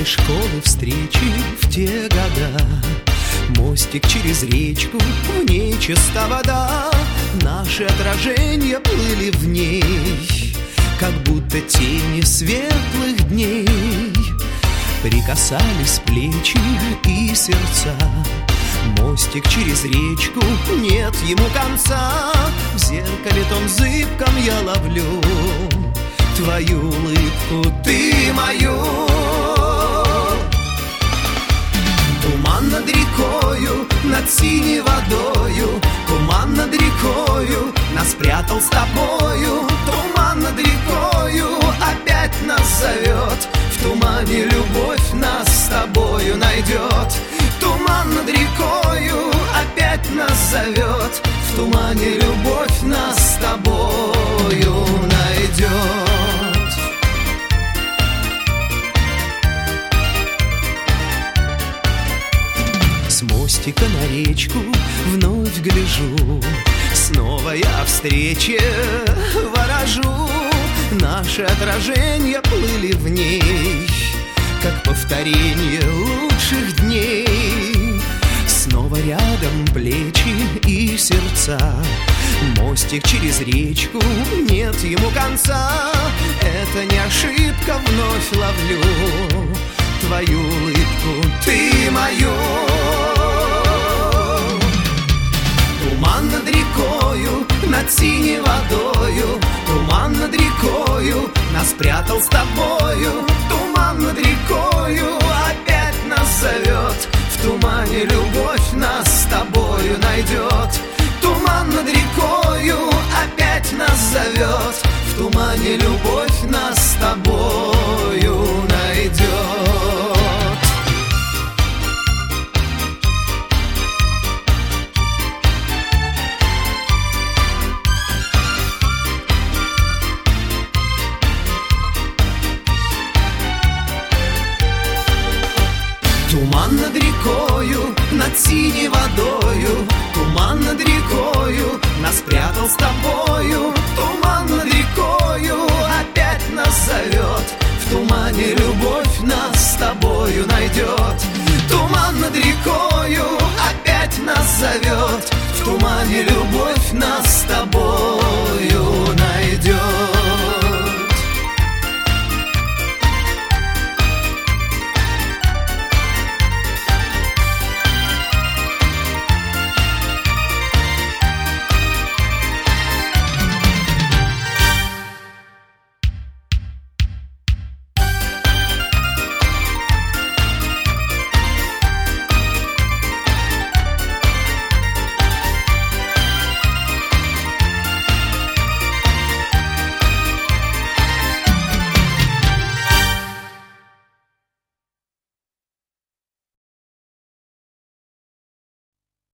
После школы встречи в те года, мостик через речку, в ней чиста вода. Наши отражения плыли в ней, как будто тени светлых дней. Прикасались плечи и сердца. Мостик через речку, нет ему конца. В зеркале том зыбком я ловлю твою улыбку, ты мою. Туман над рекою, над синей водою, туман над рекою нас спрятал с тобою. Туман над рекою опять нас зовет, в тумане любовь нас с тобою найдет. Туман над рекою опять нас зовет, в тумане любовь нас с тобою найдет. С мостика на речку вновь гляжу, снова я встрече ворожу. Наши отражения плыли в ней, как повторение лучших дней. Снова рядом плечи и сердца. Мостик через речку, нет ему конца. Это не ошибка, вновь ловлю твою улыбку, ты мою. Туман над рекою, над синей водою, туман над рекою нас спрятал с тобою. Туман над рекою опять нас зовет, в тумане любовь нас с тобою найдет. Туман над рекою опять нас зовет, в тумане любовь нас с тобою найдет. Туман над рекою, над синей водою, туман над рекою нас спрятал с тобою. Туман над рекою опять нас зовет, в тумане любовь нас с тобою найдет. Туман над рекою опять нас зовет, в тумане любовь нас с тобою